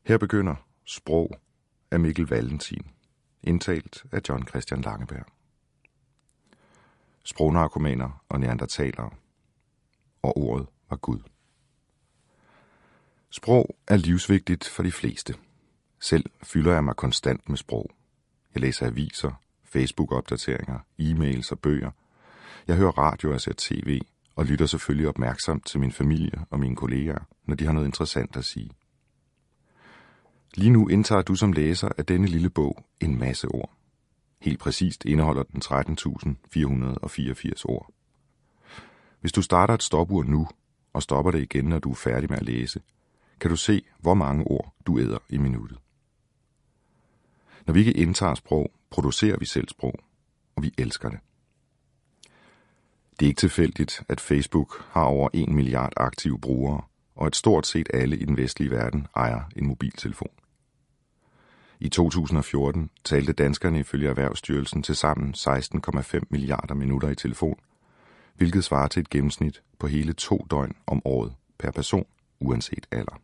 Her begynder Sprog af Mikkel Valentin, indtalt af John Christian Langeberg. Sprognarkomaner og neandertalere, og ordet var Gud. Sprog er livsvigtigt for de fleste. Selv fylder jeg mig konstant med sprog. Jeg læser aviser, Facebook-opdateringer, e-mails og bøger. Jeg hører radio og ser tv, og lytter selvfølgelig opmærksomt til min familie og mine kolleger, når de har noget interessant at sige. Lige nu indtager du som læser af denne lille bog en masse ord. Helt præcist indeholder den 13.484 ord. Hvis du starter et stopur nu, og stopper det igen, når du er færdig med at læse, kan du se, hvor mange ord du æder i minuttet. Når vi ikke indtager sprog, producerer vi selv sprog, og vi elsker det. Det er ikke tilfældigt, at Facebook har over 1 milliard aktive brugere, og at stort set alle i den vestlige verden ejer en mobiltelefon. I 2014 talte danskerne ifølge Erhvervsstyrelsen til sammen 16,5 milliarder minutter i telefon, hvilket svarer til et gennemsnit på hele 2 døgn om året per person, uanset alder.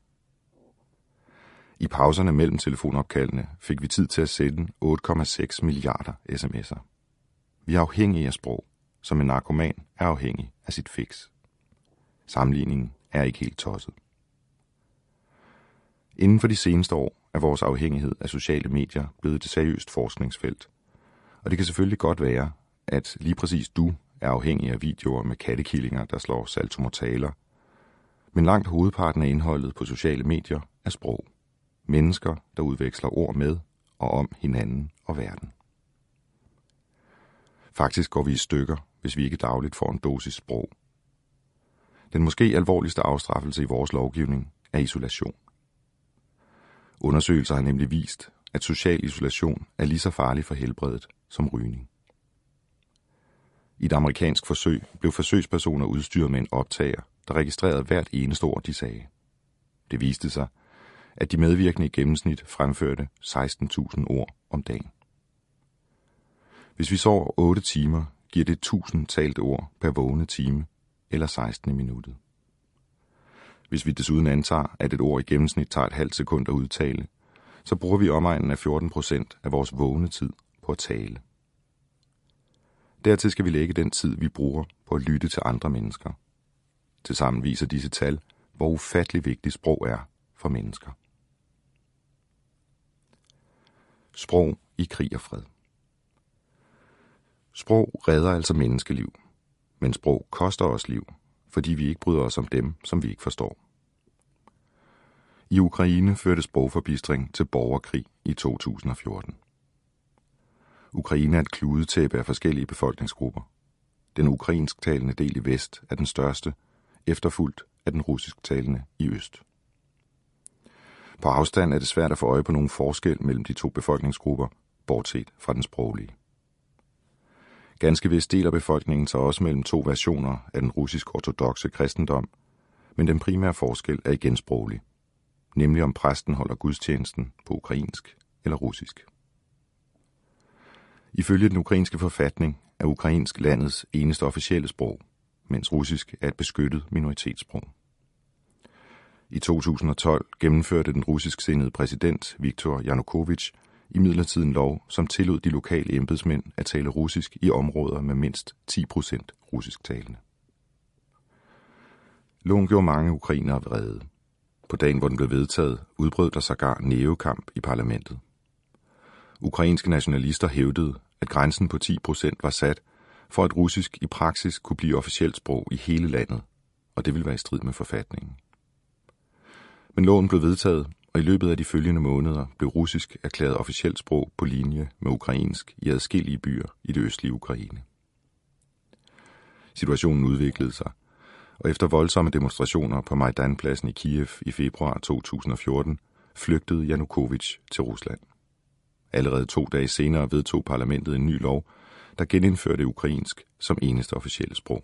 I pauserne mellem telefonopkaldene fik vi tid til at sende 8,6 milliarder sms'er. Vi er afhængige af sprog, som en narkoman er afhængig af sit fix. Sammenligningen er ikke helt tosset. Inden for de seneste år er vores afhængighed af sociale medier blevet et seriøst forskningsfelt. Og det kan selvfølgelig godt være, at lige præcis du er afhængig af videoer med kattekillinger, der slår saltomortaler. Men langt hovedparten af indholdet på sociale medier er sprog. Mennesker, der udveksler ord med og om hinanden og verden. Faktisk går vi i stykker, hvis vi ikke dagligt får en dosis sprog. Den måske alvorligste afstraffelse i vores lovgivning er isolation. Undersøgelser har nemlig vist, at social isolation er lige så farlig for helbredet som rygning. I et amerikansk forsøg blev forsøgspersoner udstyret med en optager, der registrerede hvert eneste ord, de sagde. Det viste sig, at de medvirkende i gennemsnit fremførte 16.000 ord om dagen. Hvis vi sover 8 timer, giver det 1000 talte ord per vågne time, eller 16 i minuttet. Hvis vi desuden antager, at et ord i gennemsnit tager et halvt sekund at udtale, så bruger vi omegnen af 14% af vores vågne tid på at tale. Dertil skal vi lægge den tid, vi bruger på at lytte til andre mennesker. Tilsammen viser disse tal, hvor ufattelig vigtigt sprog er for mennesker. Sprog i krig og fred. Sprog redder altså menneskeliv, men sprog koster os liv, fordi vi ikke bryder os om dem, som vi ikke forstår. I Ukraine førte sprogforbistring til borgerkrig i 2014. Ukraine er et kludetæppe af forskellige befolkningsgrupper. Den ukrainsktalende del i vest er den største, efterfulgt af den russisktalende i øst. På afstand er det svært at få øje på nogen forskel mellem de 2 befolkningsgrupper, bortset fra den sproglige. Ganske vist deler befolkningen sig også mellem 2 versioner af den russisk-ortodokse kristendom, men den primære forskel er igen sproglig, nemlig om præsten holder gudstjenesten på ukrainsk eller russisk. Ifølge den ukrainske forfatning er ukrainsk landets eneste officielle sprog, mens russisk er et beskyttet minoritetssprog. I 2012 gennemførte den russisksindede præsident Viktor Yanukovych imidlertid en lov, som tillod de lokale embedsmænd at tale russisk i områder med mindst 10% russisktalende. Loven gjorde mange ukrainere vrede. På dagen, hvor den blev vedtaget, udbrød der sågar nævekamp i parlamentet. Ukrainske nationalister hævdede, at grænsen på 10% var sat, for at russisk i praksis kunne blive officielt sprog i hele landet, og det ville være i strid med forfatningen. Men loven blev vedtaget, og i løbet af de følgende måneder blev russisk erklæret officielt sprog på linje med ukrainsk i adskillige byer i det østlige Ukraine. Situationen udviklede sig, og efter voldsomme demonstrationer på Majdanpladsen i Kiev i februar 2014, flygtede Yanukovych til Rusland. Allerede 2 dage senere vedtog parlamentet en ny lov, der genindførte ukrainsk som eneste officielle sprog.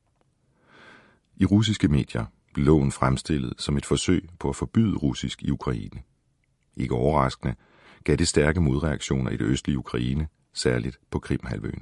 I russiske medier blev loven fremstillet som et forsøg på at forbyde russisk i Ukraine. Ikke overraskende gav det stærke modreaktioner i det østlige Ukraine, særligt på Krimhalvøen.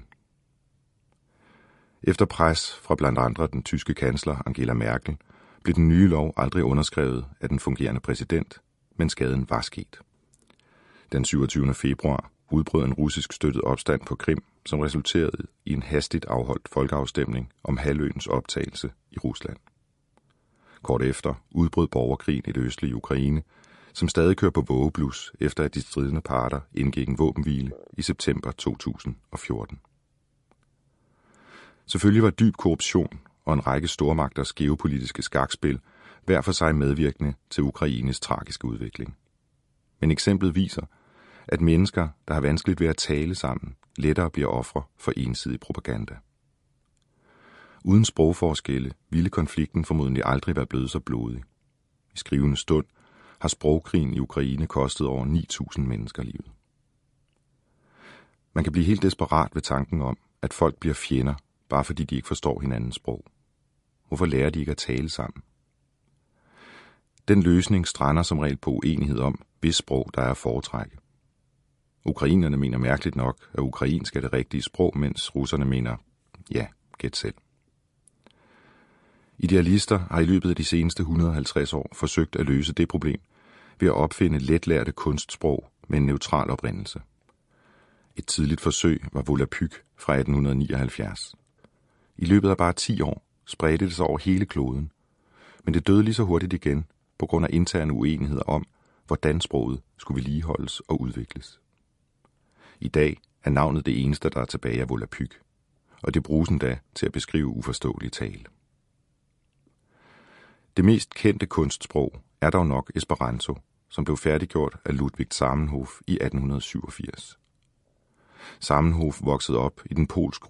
Efter pres fra blandt andre den tyske kansler Angela Merkel, blev den nye lov aldrig underskrevet af den fungerende præsident, men skaden var sket. Den 27. februar udbrød en russisk støttet opstand på Krim, som resulterede i en hastigt afholdt folkeafstemning om halvøens optagelse i Rusland. Kort efter udbrød borgerkrigen i det østlige Ukraine, som stadig kører på vågeblus, efter at de stridende parter indgik en våbenhvile i september 2014. Selvfølgelig var dyb korruption og en række stormagters geopolitiske skakspil hver for sig medvirkende til Ukraines tragiske udvikling. Men eksemplet viser, at mennesker, der har vanskeligt ved at tale sammen, lettere bliver ofre for ensidig propaganda. Uden sprogforskelle ville konflikten formodentlig aldrig være blevet så blodig. I skrivende stund har sprogkrigen i Ukraine kostet over 9.000 mennesker livet. Man kan blive helt desperat ved tanken om, at folk bliver fjender, bare fordi de ikke forstår hinandens sprog. Hvorfor lærer de ikke at tale sammen? Den løsning strander som regel på uenighed om, hvis sprog der er at foretrække. Ukrainerne mener mærkeligt nok, at ukrainsk er det rigtige sprog, mens russerne mener, ja, gæt selv. Idealister har i løbet af de seneste 150 år forsøgt at løse det problem ved at opfinde letlærte kunstsprog med en neutral oprindelse. Et tidligt forsøg var Volapük fra 1879. I løbet af bare 10 år spredte det sig over hele kloden, men det døde lige så hurtigt igen på grund af interne uenigheder om, hvordan sproget skulle vedligeholdes og udvikles. I dag er navnet det eneste, der er tilbage af Volapük, og det bruges endda til at beskrive uforståelig tale. Det mest kendte kunstsprog er dog nok Esperanto, som blev færdiggjort af Ludwig Zamenhof i 1887. Zamenhof voksede op i den polsk